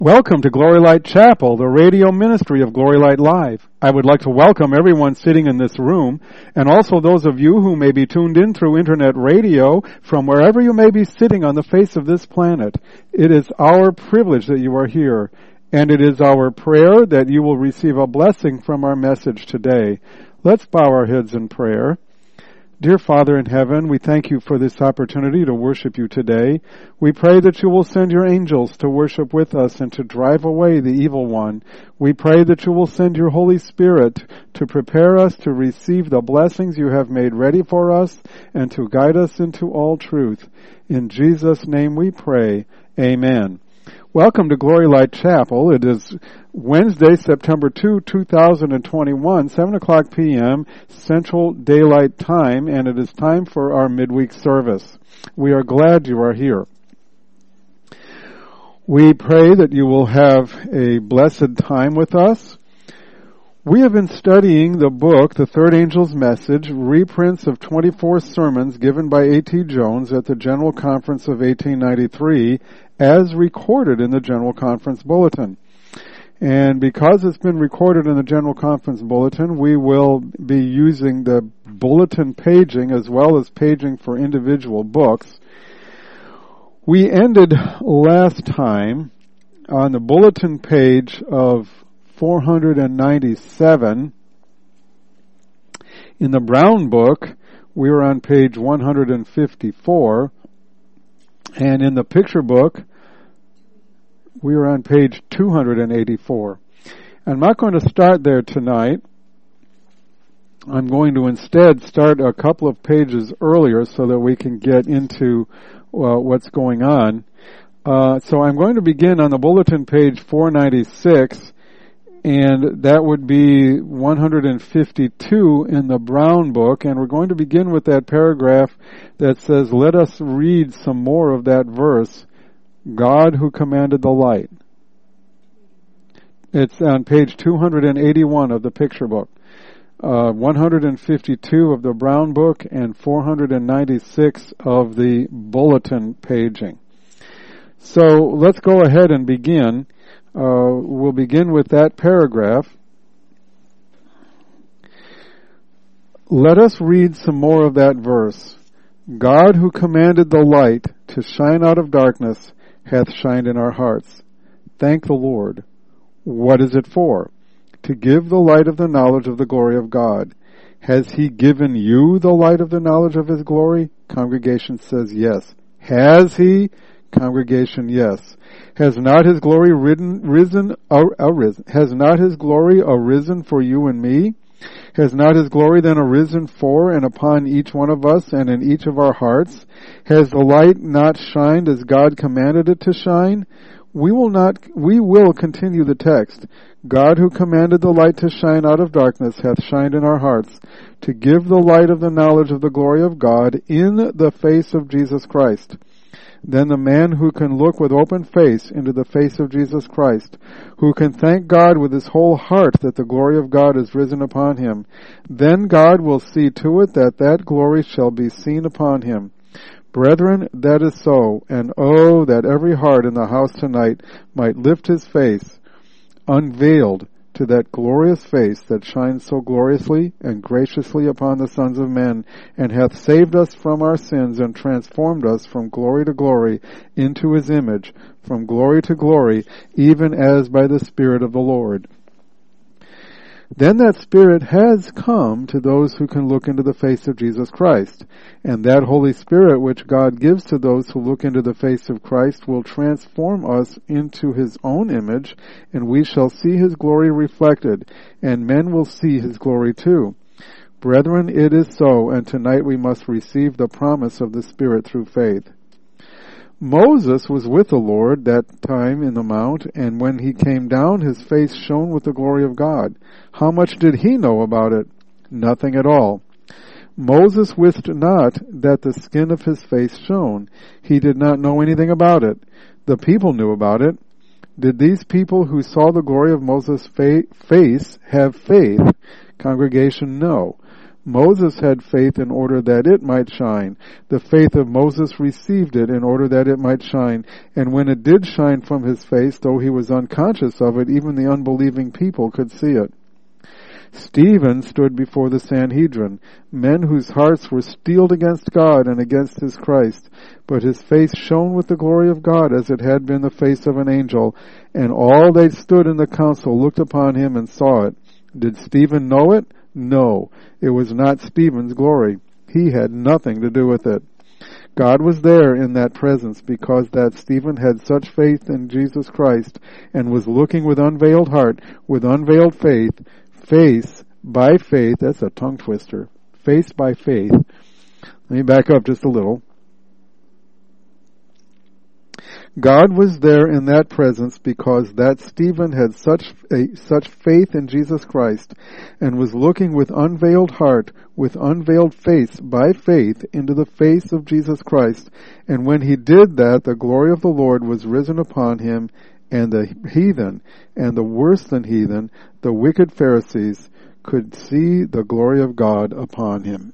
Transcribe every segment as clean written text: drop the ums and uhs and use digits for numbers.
Welcome to Glory Light Chapel, the radio ministry of Glory Light Live. I would like to welcome everyone sitting in this room, and also those of you who may be tuned in through internet radio from wherever you may be sitting on the face of this planet. It is our privilege that you are here, and it is our prayer that you will receive a blessing from our message today. Let's bow our heads in prayer. Dear Father in heaven, we thank you for this opportunity to worship you today. We pray that you will send your angels to worship with us and to drive away the evil one. We pray that you will send your Holy Spirit to prepare us to receive the blessings you have made ready for us and to guide us into all truth. In Jesus' name we pray. Amen. Welcome to Glory Light Chapel. It is Wednesday, September 2, 2021, 7 o'clock p.m. Central Daylight Time, and it is time for our midweek service. We are glad you are here. We pray that you will have a blessed time with us. We have been studying the book, The Third Angel's Message, reprints of 24 sermons given by A.T. Jones at the General Conference of 1893, as recorded in the General Conference Bulletin. And because it's been recorded in the General Conference Bulletin, we will be using the bulletin paging as well as paging for individual books. We ended last time on the bulletin page of 497. In the Brown Book, we were on page 154. And in the picture book, we were on page 284. I'm not going to start there tonight. I'm going to instead start a couple of pages earlier so that we can get into what's going on. So I'm going to begin on the bulletin page 496, and that would be 152 in the Brown Book, and we're going to begin with that paragraph that says, "Let us read some more of that verse, God who commanded the light." It's on page 281 of the picture book, 152 of the Brown Book, and 496 of the bulletin paging. So let's go ahead and begin. We'll begin with that paragraph. Let us read some more of that verse. God who commanded the light to shine out of darkness hath shined in our hearts. Thank the Lord. What is it for? To give the light of the knowledge of the glory of God. Has he given you the light of the knowledge of his glory? Congregation says yes. Has he? Congregation, yes. Has not his glory arisen? Has not his glory arisen for you and me? Has not his glory then arisen for and upon each one of us and in each of our hearts? Has the light not shined as God commanded it to shine? We will continue the text. God who commanded the light to shine out of darkness hath shined in our hearts to give the light of the knowledge of the glory of God in the face of Jesus Christ. Then the man who can look with open face into the face of Jesus Christ, who can thank God with his whole heart that the glory of God is risen upon him, then God will see to it that that glory shall be seen upon him. Brethren, that is so, and oh, that every heart in the house tonight might lift his face, unveiled, to that glorious face that shines so gloriously and graciously upon the sons of men, and hath saved us from our sins and transformed us from glory to glory into his image, from glory to glory, even as by the Spirit of the Lord. Then that Spirit has come to those who can look into the face of Jesus Christ. And that Holy Spirit which God gives to those who look into the face of Christ will transform us into his own image, and we shall see his glory reflected, and men will see his glory too. Brethren, it is so, and tonight we must receive the promise of the Spirit through faith. Moses was with the Lord that time in the mount, and when he came down, his face shone with the glory of God. How much did he know about it? Nothing at all. Moses wist not that the skin of his face shone. He did not know anything about it. The people knew about it. Did these people who saw the glory of Moses' face have faith? Congregation, no. Moses had faith in order that it might shine. The faith of Moses received it in order that it might shine. And when it did shine from his face, though he was unconscious of it, even the unbelieving people could see it. Stephen stood before the Sanhedrin, men whose hearts were steeled against God and against his Christ, but his face shone with the glory of God as it had been the face of an angel, and all they stood in the council looked upon him and saw it. Did Stephen know it? No, it was not Stephen's glory. He had nothing to do with it. God was there in that presence because that Stephen had such faith in Jesus Christ and was looking with unveiled heart, with unveiled faith, face by faith. That's a tongue twister. Face by faith. Let me back up just a little. God was there in that presence because that Stephen had such faith in Jesus Christ and was looking with unveiled heart, with unveiled face by faith into the face of Jesus Christ. And when he did that, the glory of the Lord was risen upon him, and the heathen, and the worse than heathen, the wicked Pharisees, could see the glory of God upon him.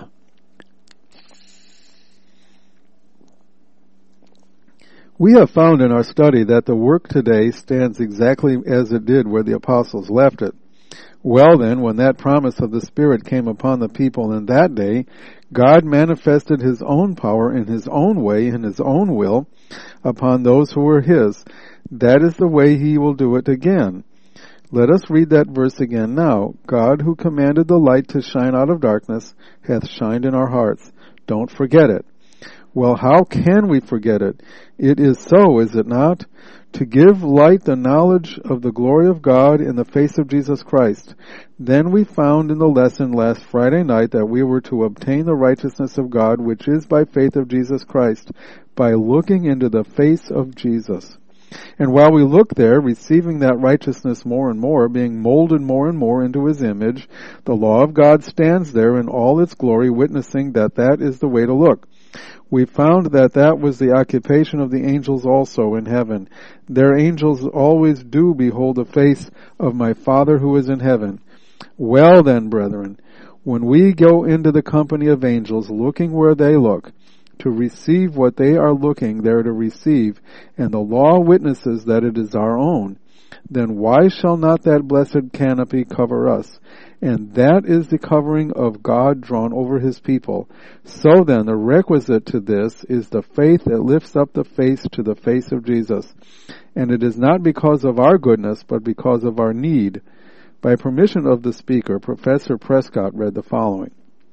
We have found in our study that the work today stands exactly as it did where the apostles left it. Well then, when that promise of the Spirit came upon the people in that day, God manifested his own power in his own way, in his own will, upon those who were his. That is the way he will do it again. Let us read that verse again now. God, who commanded the light to shine out of darkness, hath shined in our hearts. Don't forget it. Well, how can we forget it? It is so, is it not? To give light the knowledge of the glory of God in the face of Jesus Christ. Then we found in the lesson last Friday night that we were to obtain the righteousness of God, which is by faith of Jesus Christ, by looking into the face of Jesus. And while we look there, receiving that righteousness more and more, being molded more and more into his image, the law of God stands there in all its glory, witnessing that that is the way to look. We found that that was the occupation of the angels also in heaven. Their angels always do behold the face of my Father who is in heaven. Well then, brethren, when we go into the company of angels, looking where they look, to receive what they are looking there to receive, and the law witnesses that it is our own, then why shall not that blessed canopy cover us? And that is the covering of God drawn over his people. So then, the requisite to this is the faith that lifts up the face to the face of Jesus. And it is not because of our goodness, but because of our need. By permission of the speaker, Professor Prescott read the following.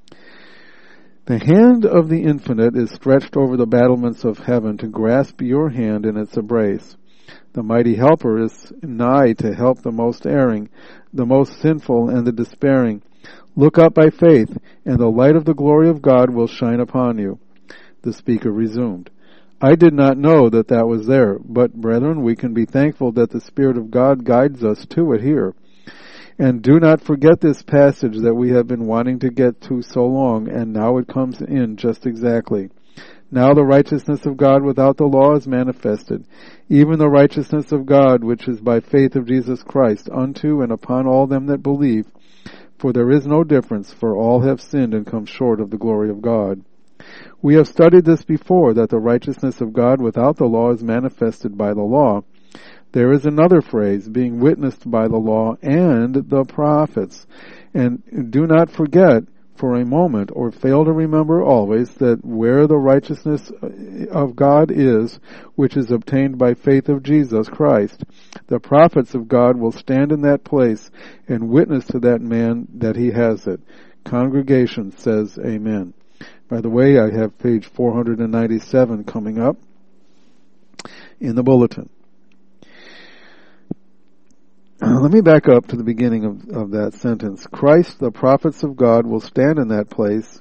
The hand of the infinite is stretched over the battlements of heaven to grasp your hand in its embrace. The mighty helper is nigh to help the most erring, the most sinful, and the despairing. Look up by faith, and the light of the glory of God will shine upon you. The speaker resumed. I did not know that that was there, but, brethren, we can be thankful that the Spirit of God guides us to it here. And do not forget this passage that we have been wanting to get to so long, and now it comes in just exactly. Now the righteousness of God without the law is manifested, even the righteousness of God which is by faith of Jesus Christ, unto and upon all them that believe. For there is no difference, for all have sinned and come short of the glory of God. We have studied this before, that the righteousness of God without the law is manifested by the law. There is another phrase, being witnessed by the law and the prophets. And do not forget for a moment, or fail to remember always, that where the righteousness of God is, which is obtained by faith of Jesus Christ, the prophets of God will stand in that place and witness to that man that he has it. Congregation says amen. By the way, I have page 497 coming up in the bulletin. Let me back up to the beginning of that sentence. Christ, the prophets of God, will stand in that place.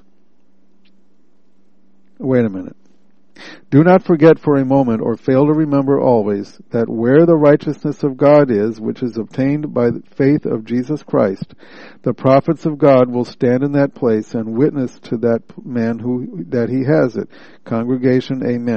Wait a minute. Do not forget for a moment, or fail to remember always, that where the righteousness of God is, which is obtained by the faith of Jesus Christ, the prophets of God will stand in that place and witness to that man that he has it. Congregation, amen.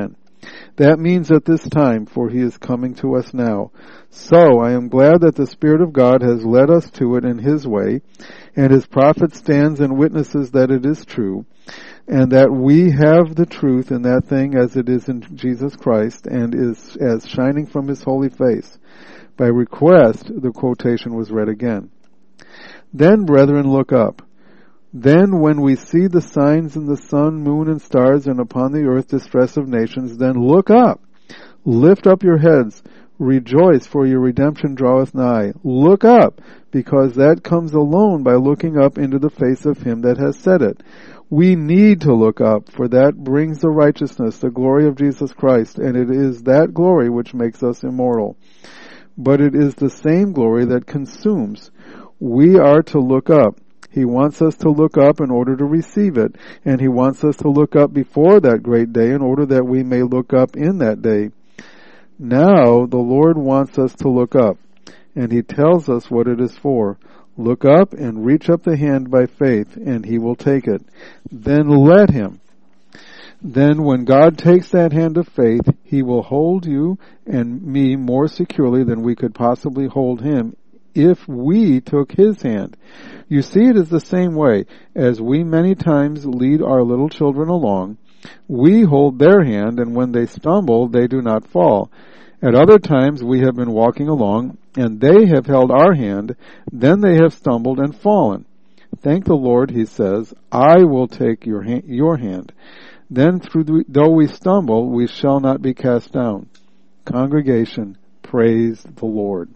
That means at this time, for he is coming to us now. So I am glad that the Spirit of God has led us to it in his way, and his prophet stands and witnesses that it is true, and that we have the truth in that thing as it is in Jesus Christ, and is as shining from his holy face. By request, the quotation was read again. Then, brethren, look up. Then when we see the signs in the sun, moon, and stars, and upon the earth distress of nations, then look up. Lift up your heads. Rejoice, for your redemption draweth nigh. Look up, because that comes alone by looking up into the face of him that has said it. We need to look up, for that brings the righteousness, the glory of Jesus Christ, and it is that glory which makes us immortal. But it is the same glory that consumes. We are to look up. He wants us to look up in order to receive it, and he wants us to look up before that great day in order that we may look up in that day. Now the Lord wants us to look up, and he tells us what it is for. Look up and reach up the hand by faith, and he will take it. Then let him. Then when God takes that hand of faith, he will hold you and me more securely than we could possibly hold him if we took his hand. You see, it is the same way as we many times lead our little children along. We hold their hand, and when they stumble, they do not fall. At other times we have been walking along, and they have held our hand, then they have stumbled and fallen. Thank the Lord, he says, I will take your hand. Then though we stumble, we shall not be cast down. Congregation, praise the Lord.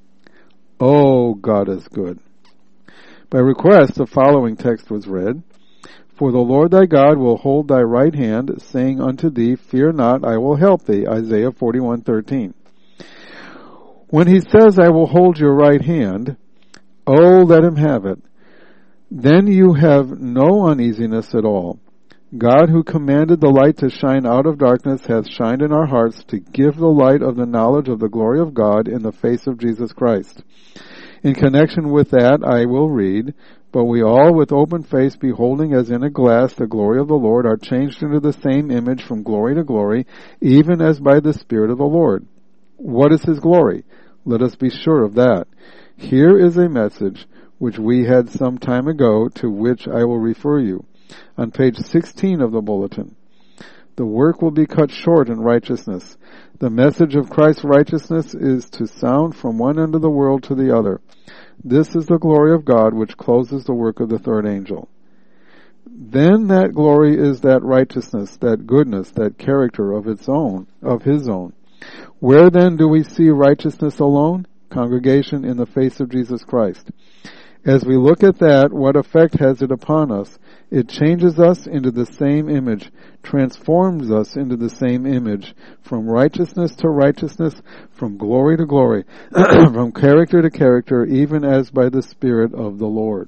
Oh, God is good. By request, the following text was read. For the Lord thy God will hold thy right hand, saying unto thee, Fear not, I will help thee. Isaiah 41:13. When he says, I will hold your right hand, oh, let him have it. Then you have no uneasiness at all. God, who commanded the light to shine out of darkness, hath shined in our hearts to give the light of the knowledge of the glory of God in the face of Jesus Christ. In connection with that, I will read, But we all with open face, beholding as in a glass the glory of the Lord, are changed into the same image from glory to glory, even as by the Spirit of the Lord. What is his glory? Let us be sure of that. Here is a message which we had some time ago, to which I will refer you. On page 16 of the bulletin. The work will be cut short in righteousness. The message of Christ's righteousness is to sound from one end of the world to the other. This is the glory of God which closes the work of the third angel. Then that glory is that righteousness, that goodness, that character of his own. Where then do we see righteousness alone? Congregation, in the face of Jesus Christ. As we look at that, what effect has it upon us? It changes us into the same image, transforms us into the same image, from righteousness to righteousness, from glory to glory, from character to character, even as by the Spirit of the Lord.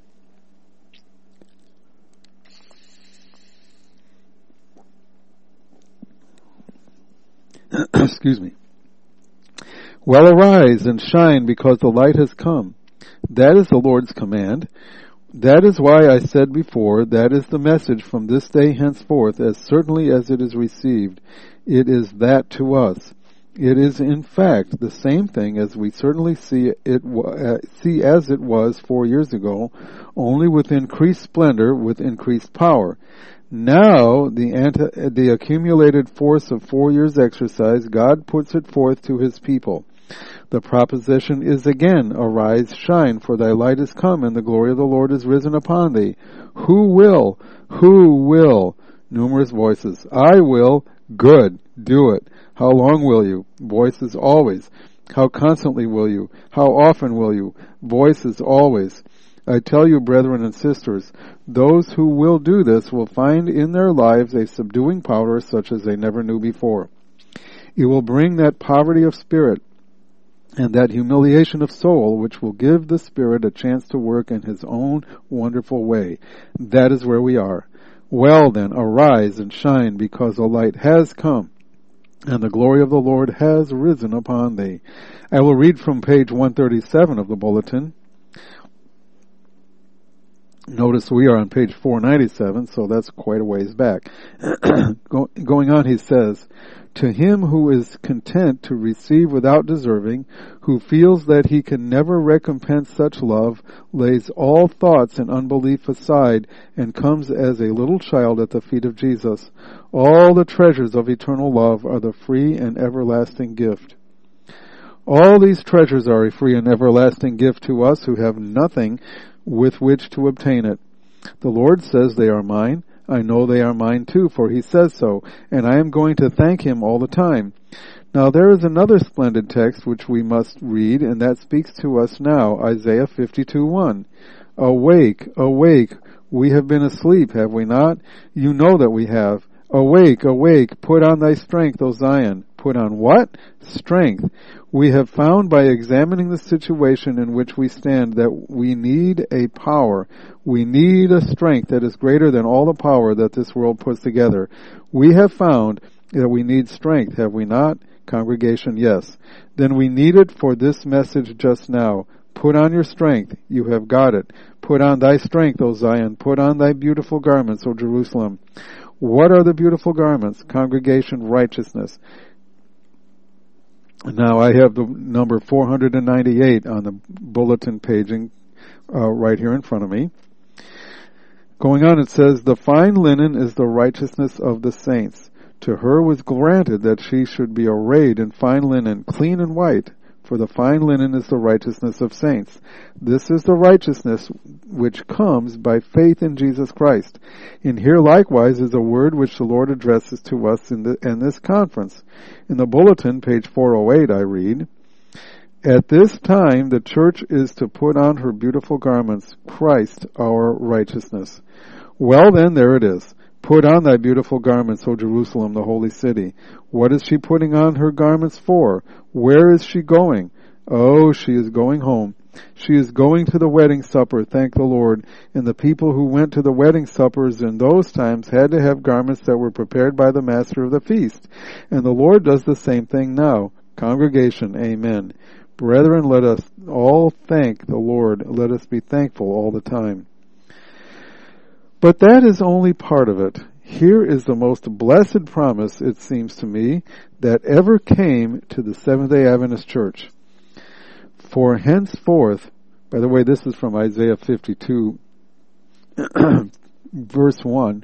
Excuse me. Well, arise and shine, because the light has come. That is the Lord's command. That is why I said before, that is the message from this day henceforth, as certainly as it is received. It is that to us. It is in fact the same thing as we certainly see as it was 4 years ago, only with increased splendor, with increased power. Now, the accumulated force of 4 years' exercise, God puts it forth to his people. The proposition is again, arise, shine, for thy light is come, and the glory of the Lord is risen upon thee. Who will? Who will? Numerous voices. I will. Good. Do it. How long will you? Voices always. How constantly will you? How often will you? Voices always. I tell you, brethren and sisters, those who will do this will find in their lives a subduing power such as they never knew before. It will bring that poverty of spirit and that humiliation of soul which will give the Spirit a chance to work in his own wonderful way. That is where we are. Well then, arise and shine, because the light has come, and the glory of the Lord has risen upon thee. I will read from page 137 of the bulletin. Notice we are on page 497, so that's quite a ways back. Going on, he says, to him who is content to receive without deserving, who feels that he can never recompense such love, lays all thoughts and unbelief aside, and comes as a little child at the feet of Jesus. All the treasures of eternal love are the free and everlasting gift. All these treasures are a free and everlasting gift to us who have nothing with which to obtain it. The Lord says they are mine. I know they are mine too, for he says so, and I am going to thank him all the time. Now there is another splendid text which we must read, and that speaks to us now, Isaiah 52:1. Awake, awake, we have been asleep, have we not? You know that we have. Awake, awake, put on thy strength, O Zion. Put on what? Strength. We have found by examining the situation in which we stand that we need a power. We need a strength that is greater than all the power that this world puts together. We have found that we need strength, have we not? Congregation, yes. Then we need it for this message just now. Put on your strength. You have got it. Put on thy strength, O Zion. Put on thy beautiful garments, O Jerusalem. What are the beautiful garments? Congregation, righteousness. Now I have the number 498 on the bulletin paging right here in front of me. Going on, it says, the fine linen is the righteousness of the saints. To her was granted that she should be arrayed in fine linen, clean and white, for the fine linen is the righteousness of saints. This is the righteousness which comes by faith in Jesus Christ. And here likewise is a word which the Lord addresses to us in this conference. In the bulletin, page 408, I read, at this time the church is to put on her beautiful garments, Christ our righteousness. Well then, there it is. Put on thy beautiful garments, O Jerusalem, the holy city. What is she putting on her garments for? Where is she going? Oh, she is going home. She is going to the wedding supper, thank the Lord. And the people who went to the wedding suppers in those times had to have garments that were prepared by the master of the feast. And the Lord does the same thing now. Congregation, amen. Brethren, let us all thank the Lord. Let us be thankful all the time. But that is only part of it. Here is the most blessed promise, it seems to me, that ever came to the Seventh-day Adventist Church. For henceforth, by the way, this is from Isaiah 52, verse 1.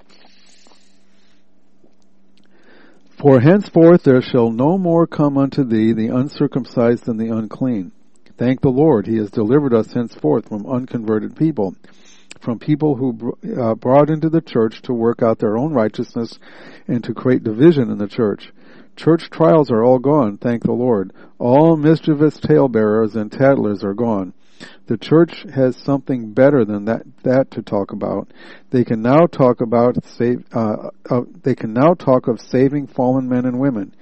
For henceforth there shall no more come unto thee the uncircumcised and the unclean. Thank the Lord, he has delivered us henceforth from unconverted people, from people who brought into the church to work out their own righteousness and to create division in the church. Church trials are all gone, thank the Lord. All mischievous talebearers and tattlers are gone. The church has something better than that to talk about. They can now talk about they can now talk of saving fallen men and women.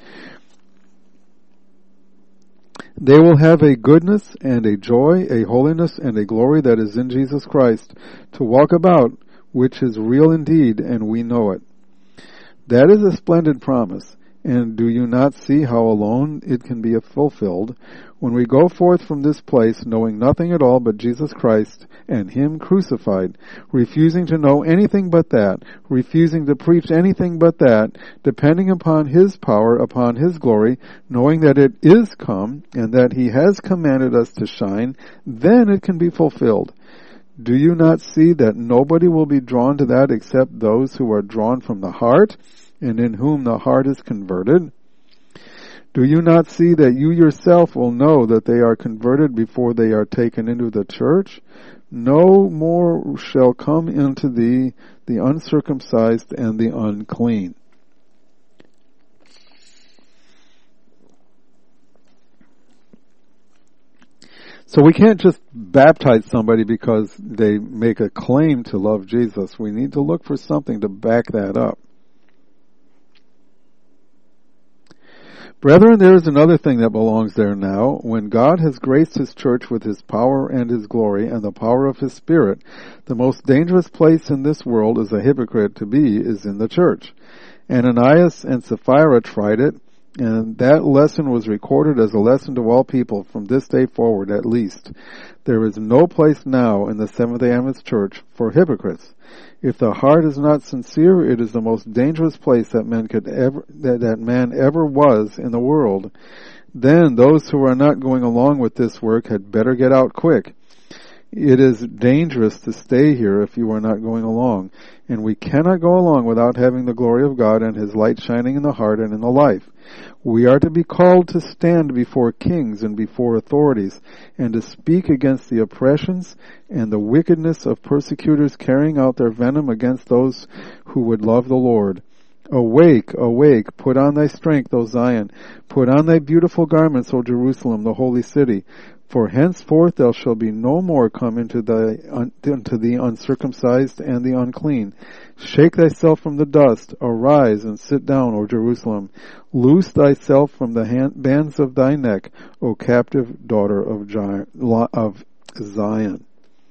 They will have a goodness and a joy, a holiness and a glory that is in Jesus Christ to walk about, which is real indeed, and we know it. That is a splendid promise. And do you not see how alone it can be fulfilled when we go forth from this place knowing nothing at all but Jesus Christ and Him crucified, refusing to know anything but that, refusing to preach anything but that, depending upon His power, upon His glory, knowing that it is come and that He has commanded us to shine, then it can be fulfilled. Do you not see that nobody will be drawn to that except those who are drawn from the heart, and in whom the heart is converted? Do you not see that you yourself will know that they are converted before they are taken into the church? No more shall come into thee the uncircumcised and the unclean. So we can't just baptize somebody because they make a claim to love Jesus. We need to look for something to back that up. Brethren, there is another thing that belongs there now. When God has graced His church with His power and His glory and the power of His Spirit, the most dangerous place in this world as a hypocrite to be is in the church. Ananias and Sapphira tried it, And that lesson was recorded as a lesson to all people from this day forward at least. There is no place now in the Seventh-day Adventist Church for hypocrites. If the heart is not sincere, it is the most dangerous place that man ever was in the world. Then those who are not going along with this work had better get out quick. It is dangerous to stay here if you are not going along, and we cannot go along without having the glory of God and His light shining in the heart and in the life. We are to be called to stand before kings and before authorities, and to speak against the oppressions and the wickedness of persecutors carrying out their venom against those who would love the Lord. Awake, awake, put on thy strength, O Zion. Put on thy beautiful garments, O Jerusalem, the holy city. For henceforth there shall be no more come into the uncircumcised and the unclean. Shake thyself from the dust. Arise and sit down, O Jerusalem. Loose thyself from the bands of thy neck, O captive daughter of Zion.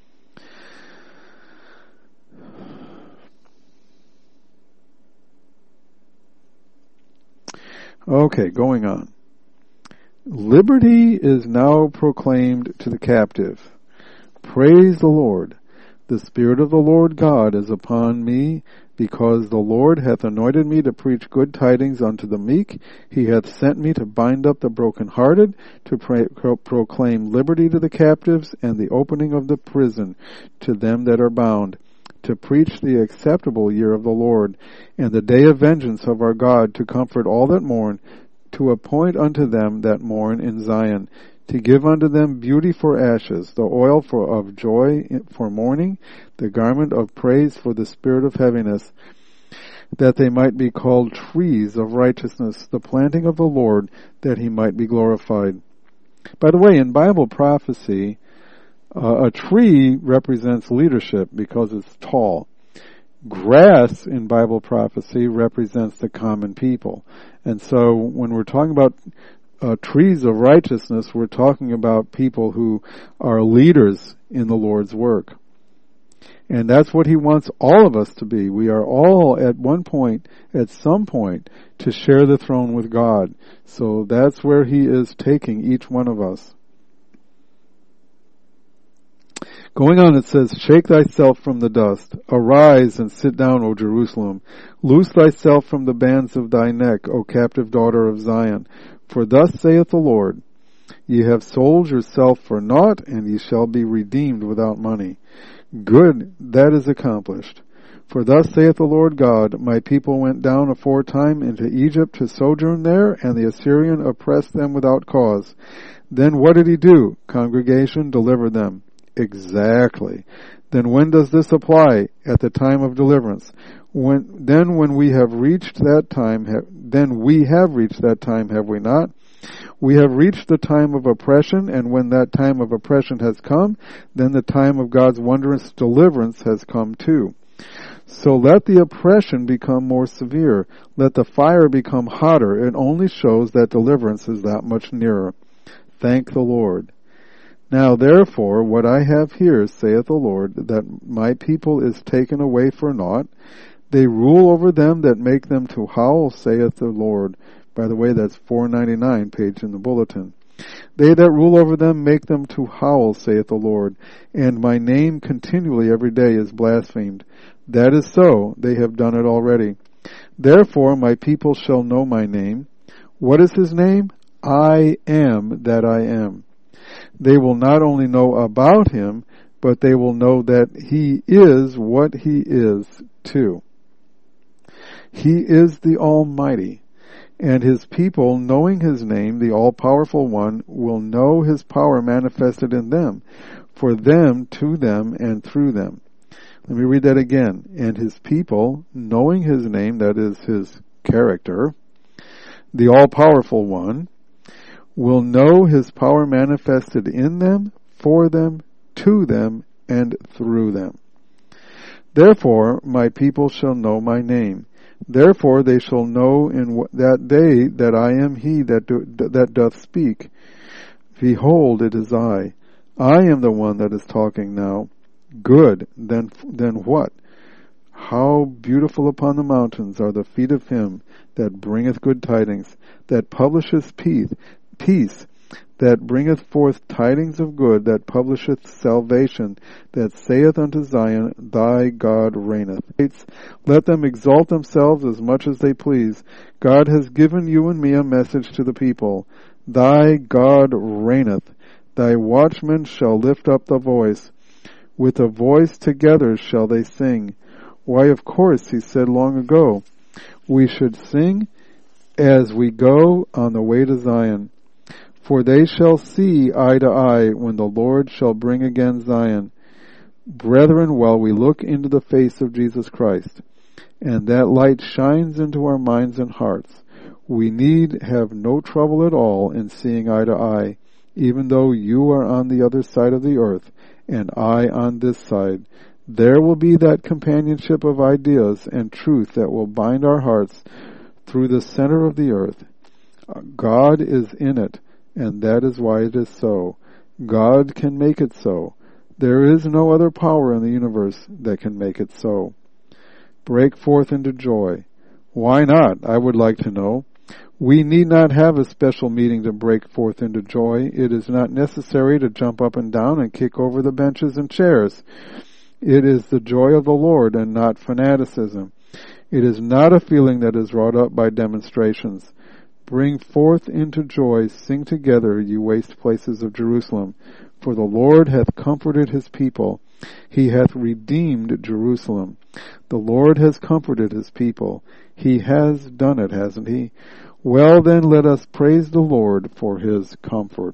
Okay, going on. Liberty is now proclaimed to the captive. Praise the Lord. The Spirit of the Lord God is upon me, because the Lord hath anointed me to preach good tidings unto the meek. He hath sent me to bind up the brokenhearted, to proclaim liberty to the captives, and the opening of the prison to them that are bound, to preach the acceptable year of the Lord, and the day of vengeance of our God, to comfort all that mourn, to appoint unto them that mourn in Zion, to give unto them beauty for ashes, the oil of joy for mourning, the garment of praise for the spirit of heaviness, that they might be called trees of righteousness, the planting of the Lord, that He might be glorified. By the way, in Bible prophecy, a tree represents leadership because it's tall. Grass in Bible prophecy represents the common people. And so when we're talking about trees of righteousness, we're talking about people who are leaders in the Lord's work. And that's what He wants all of us to be. We are all at some point, to share the throne with God. So that's where He is taking each one of us. Going on, it says, Shake thyself from the dust. Arise and sit down, O Jerusalem. Loose thyself from the bands of thy neck, O captive daughter of Zion. For thus saith the Lord, Ye have sold yourself for naught, and ye shall be redeemed without money. Good, that is accomplished. For thus saith the Lord God, My people went down aforetime into Egypt to sojourn there, and the Assyrian oppressed them without cause. Then what did he do? Congregation, deliver them. Exactly. Then when does this apply? At the time of deliverance. When we have reached that time, have we not? We have reached the time of oppression, and when that time of oppression has come, then the time of God's wondrous deliverance has come too. So let the oppression become more severe. Let the fire become hotter. It only shows that deliverance is that much nearer. Thank the Lord. Now therefore, what I have here, saith the Lord, that my people is taken away for naught. They rule over them that make them to howl, saith the Lord. By the way, that's 499 page in the bulletin. They that rule over them make them to howl, saith the Lord, and my name continually every day is blasphemed. That is so, they have done it already. Therefore my people shall know my name. What is His name? I am that I am. They will not only know about Him, but they will know that He is what He is too. He is the Almighty, and His people, knowing His name, the all-powerful One, will know His power manifested in them, for them, to them, and through them. Let me read that again. And His people, knowing His name, that is His character, the all-powerful One, will know His power manifested in them, for them, to them, and through them. Therefore my people shall know my name. Therefore they shall know in that day that I am He that doth speak. Behold, it is I. I am the one that is talking now. Good. Then what? How beautiful upon the mountains are the feet of him that bringeth good tidings, that publisheth peace, that bringeth forth tidings of good, that publisheth salvation, that saith unto Zion, thy God reigneth. Let them exalt themselves as much as they please. God has given you and me a message to the people. Thy God reigneth. Thy watchmen shall lift up the voice. With a voice together shall they sing. Why, of course, he said long ago, we should sing as we go on the way to Zion. For they shall see eye to eye when the Lord shall bring again Zion. Brethren, while we look into the face of Jesus Christ, and that light shines into our minds and hearts, we need have no trouble at all in seeing eye to eye, even though you are on the other side of the earth, and I on this side. There will be that companionship of ideas and truth that will bind our hearts through the center of the earth. God is in it, and that is why it is so. God can make it so. There is no other power in the universe that can make it so. Break forth into joy. Why not? I would like to know. We need not have a special meeting to break forth into joy. It is not necessary to jump up and down and kick over the benches and chairs. It is the joy of the Lord and not fanaticism. It is not a feeling that is wrought up by demonstrations. Bring forth into joy, sing together, ye waste places of Jerusalem. For the Lord hath comforted his people. He hath redeemed Jerusalem. The Lord has comforted his people. He has done it, hasn't he? Well then, let us praise the Lord for his comfort.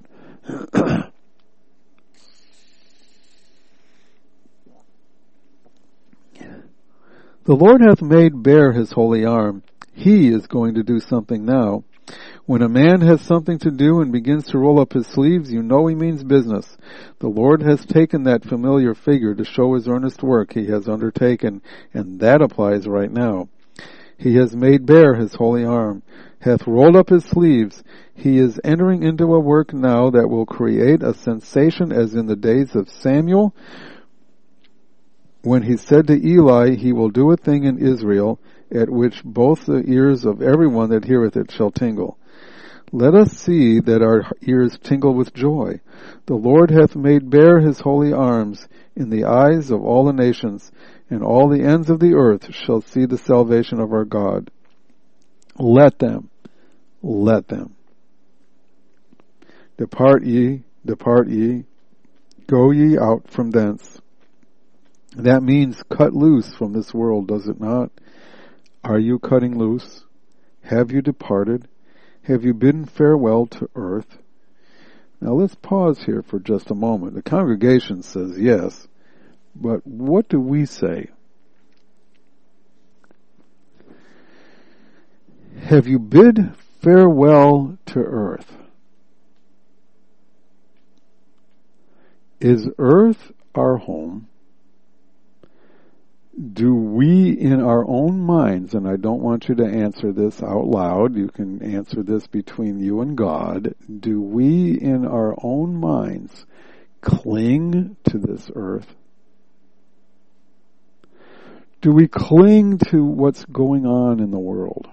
The Lord hath made bare his holy arm. He is going to do something now. When a man has something to do and begins to roll up his sleeves, you know he means business. The Lord has taken that familiar figure to show his earnest work he has undertaken, and that applies right now. He has made bare his holy arm, hath rolled up his sleeves. He is entering into a work now that will create a sensation as in the days of Samuel, when he said to Eli, he will do a thing in Israel, at which both the ears of everyone that heareth it shall tingle. Let us see that our ears tingle with joy. The Lord hath made bare his holy arms in the eyes of all the nations, and all the ends of the earth shall see the salvation of our God. Let them. Depart ye, go ye out from thence. That means cut loose from this world, does it not? Are you cutting loose? Have you departed? Have you bidden farewell to earth? Now let's pause here for just a moment. The congregation says yes, but what do we say? Have you bid farewell to earth? Is earth our home? Do we in our own minds, and I don't want you to answer this out loud, you can answer this between you and God, do we in our own minds cling to this earth? Do we cling to what's going on in the world?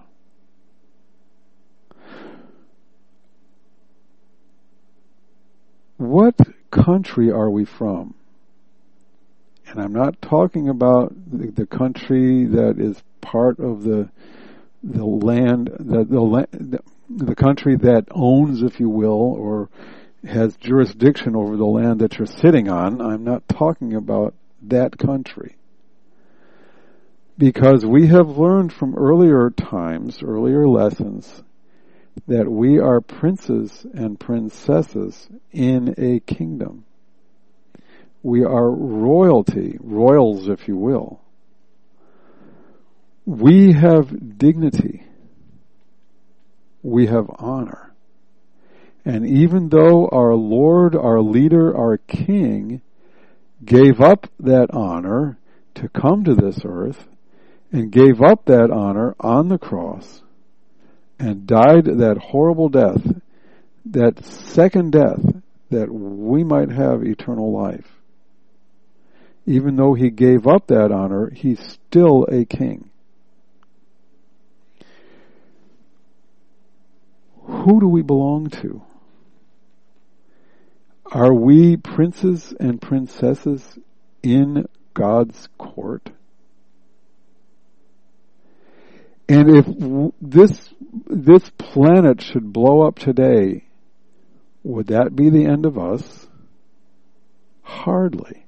What country are we from? And I'm not talking about the country that is part of the land, the country that owns, if you will, or has jurisdiction over the land that you're sitting on. I'm not talking about that country. Because we have learned from earlier times, earlier lessons, that we are princes and princesses in a kingdom. We are royalty, royals if you will. We have dignity. We have honor. And even though our Lord, our leader, our King gave up that honor to come to this earth and gave up that honor on the cross and died that horrible death, that second death, that we might have eternal life. Even though he gave up that honor, he's still a king. Who do we belong to? Are we princes and princesses in God's court? And if this planet should blow up today, would that be the end of us? Hardly.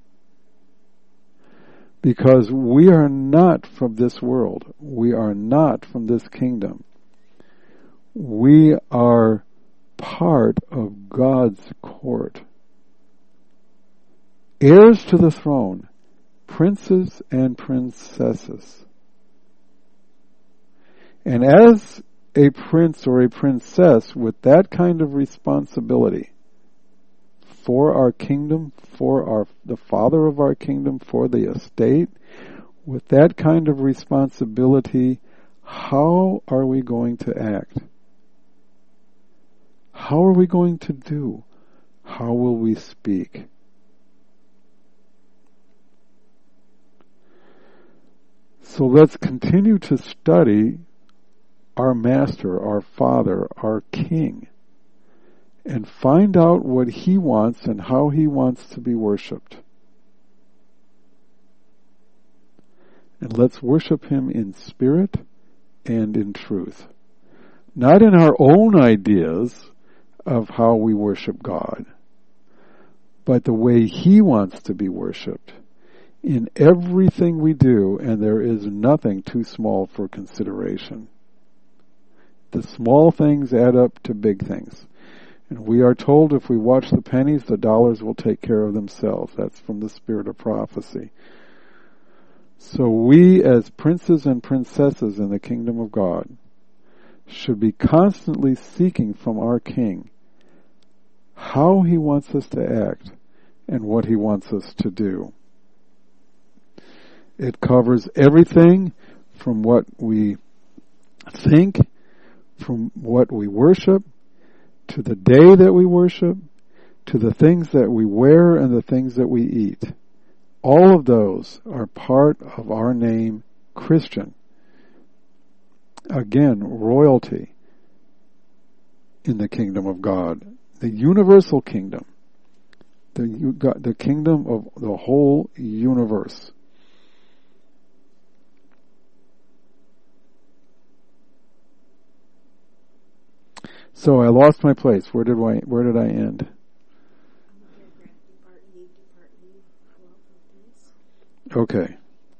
Because we are not from this world. We are not from this kingdom. We are part of God's court. Heirs to the throne, princes and princesses. And as a prince or a princess with that kind of responsibility for our kingdom, for the father of our kingdom, for the estate, with that kind of responsibility, how are we going to act? How are we going to do? How will we speak? So let's continue to study our Master, our Father, our King, and find out what He wants and how He wants to be worshipped. And let's worship Him in spirit and in truth. Not in our own ideas of how we worship God, but the way He wants to be worshipped in everything we do, and there is nothing too small for consideration. The small things add up to big things. And we are told if we watch the pennies, the dollars will take care of themselves. That's from the spirit of prophecy. So we, as princes and princesses in the kingdom of God, should be constantly seeking from our King how He wants us to act and what He wants us to do. It covers everything from what we think, from what we worship, to the day that we worship, to the things that we wear and the things that we eat. All of those are part of our name, Christian. Again, royalty in the kingdom of God. The universal kingdom. The kingdom of the whole universe. So I lost my place. Where did I end? Okay.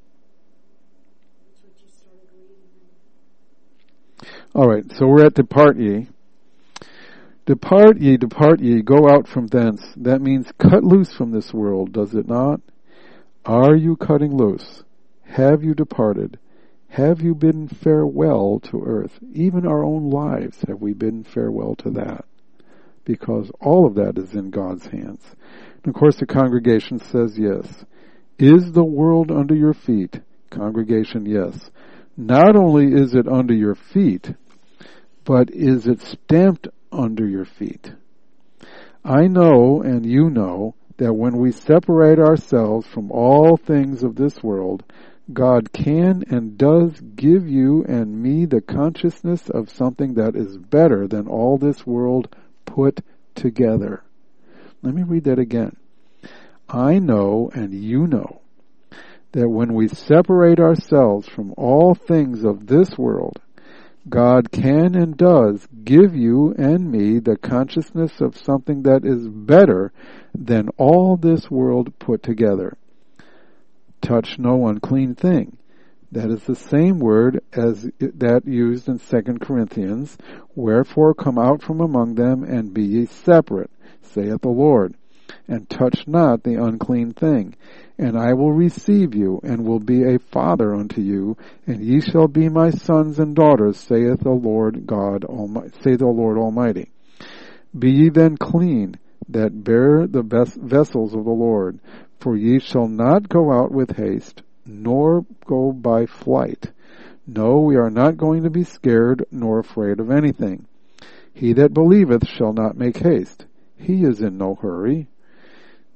All right. So we're at depart ye. Depart ye, go out from thence. That means cut loose from this world, does it not? Are you cutting loose? Have you departed? Have you bidden farewell to earth? Even our own lives, have we bidden farewell to that? Because all of that is in God's hands. And of course the congregation says yes. Is the world under your feet? Congregation, yes. Not only is it under your feet, but is it stamped under your feet? I know, and you know, that when we separate ourselves from all things of this world, God can and does give you and me the consciousness of something that is better than all this world put together. Let me read that again. I know and you know that when we separate ourselves from all things of this world, God can and does give you and me the consciousness of something that is better than all this world put together. Touch no unclean thing. That is the same word as that used in 2 Corinthians. Wherefore come out from among them and be ye separate, saith the Lord, and touch not the unclean thing. And I will receive you, and will be a father unto you, and ye shall be my sons and daughters, saith the Lord God Almighty. Say the Lord Almighty. Be ye then clean, that bear the best vessels of the Lord. For ye shall not go out with haste, nor go by flight. No, we are not going to be scared, nor afraid of anything. He that believeth shall not make haste. He is in no hurry.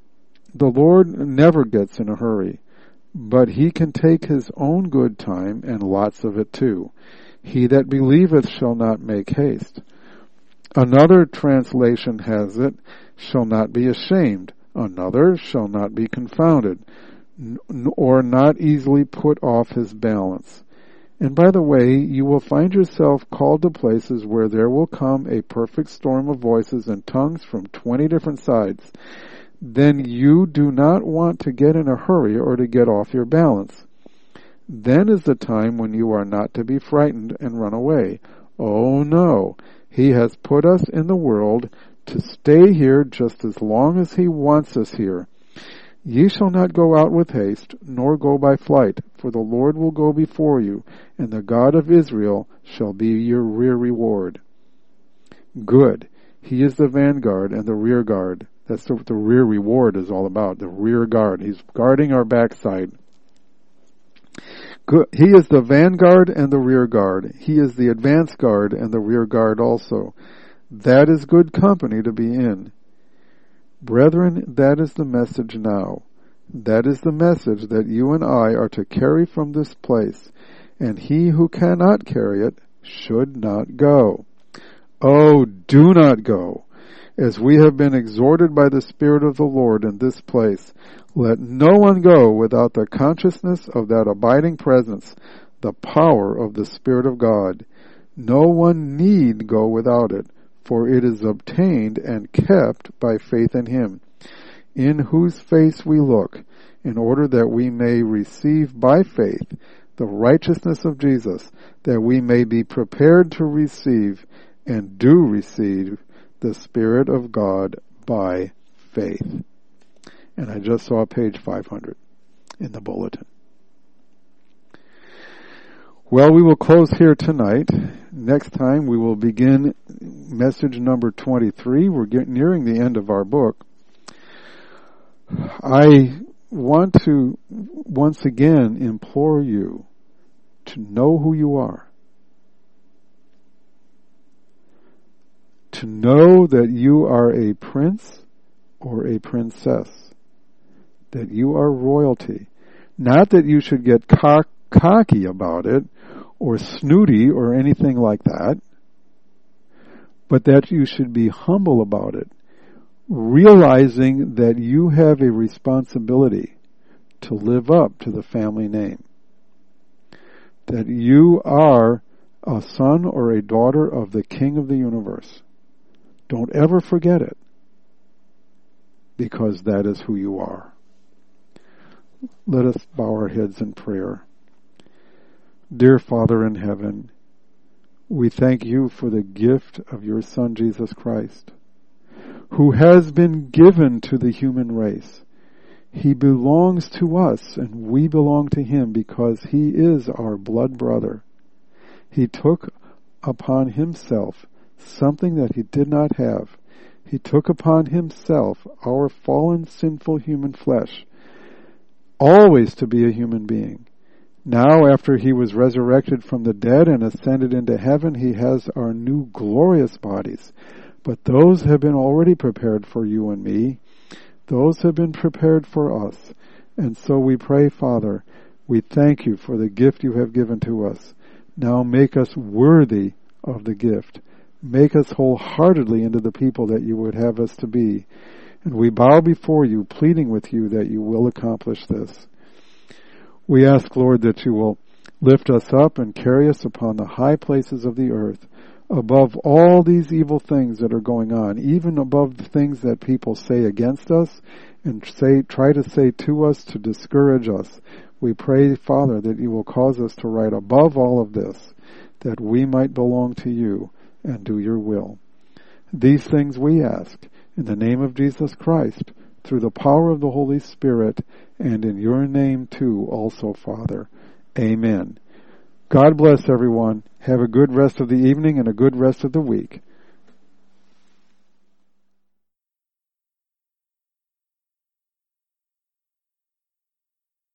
The Lord never gets in a hurry, but he can take his own good time, and lots of it too. He that believeth shall not make haste. Another translation has it, shall not be ashamed. Another shall not be confounded, or not easily put off his balance. And by the way, you will find yourself called to places where there will come a perfect storm of voices and tongues from 20 different sides. Then you do not want to get in a hurry or to get off your balance. Then is the time when you are not to be frightened and run away. Oh no, he has put us in the world to stay here just as long as he wants us here. Ye shall not go out with haste, nor go by flight, for the Lord will go before you, and the God of Israel shall be your rear reward. Good. He is the vanguard and the rear guard. That's what the rear reward is all about, the rear guard. He's guarding our backside. Good. He is the vanguard and the rear guard. He is the advance guard and the rear guard also. That is good company to be in. Brethren, that is the message now. That is the message that you and I are to carry from this place, and he who cannot carry it should not go. Oh, do not go. As we have been exhorted by the Spirit of the Lord in this place, let no one go without the consciousness of that abiding presence, the power of the Spirit of God. No one need go without it, for it is obtained and kept by faith in him, in whose face we look, in order that we may receive by faith the righteousness of Jesus, that we may be prepared to receive and do receive the Spirit of God by faith. And I just saw page 500 in the bulletin. Well, we will close here tonight. Next time we will begin message number 23. We're nearing the end of our book. I want to once again implore you to know who you are. To know that you are a prince or a princess. That you are royalty. Not that you should get cocky about it, or snooty, or anything like that, but that you should be humble about it, realizing that you have a responsibility to live up to the family name. That you are a son or a daughter of the King of the universe. Don't ever forget it, because that is who you are. Let us bow our heads in prayer. Dear Father in heaven, we thank you for the gift of your Son Jesus Christ, who has been given to the human race. He belongs to us and we belong to him because he is our blood brother. He took upon himself something that he did not have. He took upon himself our fallen, sinful human flesh, always to be a human being. Now, after he was resurrected from the dead and ascended into heaven, he has our new glorious bodies. But those have been already prepared for you and me. Those have been prepared for us. And so we pray, Father, we thank you for the gift you have given to us. Now make us worthy of the gift. Make us wholeheartedly into the people that you would have us to be. And we bow before you, pleading with you that you will accomplish this. We ask, Lord, that you will lift us up and carry us upon the high places of the earth, above all these evil things that are going on, even above the things that people say against us and try to say to us to discourage us. We pray, Father, that you will cause us to rise above all of this, that we might belong to you and do your will. These things we ask in the name of Jesus Christ, through the power of the Holy Spirit, and in your name too also, Father. Amen. God bless everyone. Have a good rest of the evening and a good rest of the week.